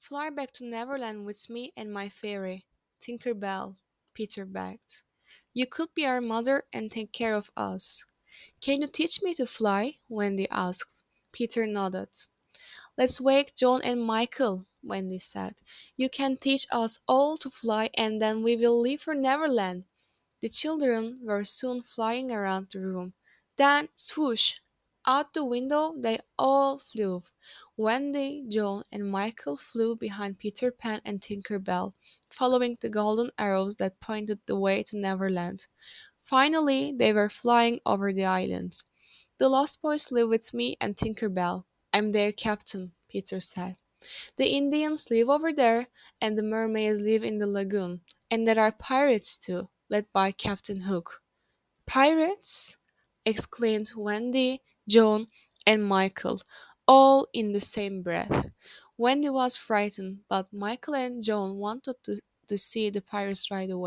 Fly back to Neverland with me and my fairy, Tinker Bell, Peter begged. You could be our mother and take care of us. Can you teach me to fly? Wendy asked. Peter nodded. Let's wake John and Michael, Wendy said. You can teach us all to fly and then we will leave for Neverland. The children were soon flying around the room. Then, swoosh! Out the window they all flew. Wendy, John, and Michael flew behind Peter Pan and Tinker Bell, following the golden arrows that pointed the way to Neverland. Finally, they were flying over the island. The Lost Boys live with me and Tinker Bell. I'm their captain, Peter said. The Indians live over there, and the mermaids live in the lagoon. And there are pirates too, led by Captain Hook. Pirates? Exclaimed Wendy, John, and Michael, all in the same breath. Wendy was frightened, but Michael and John wanted to see the pirates right away.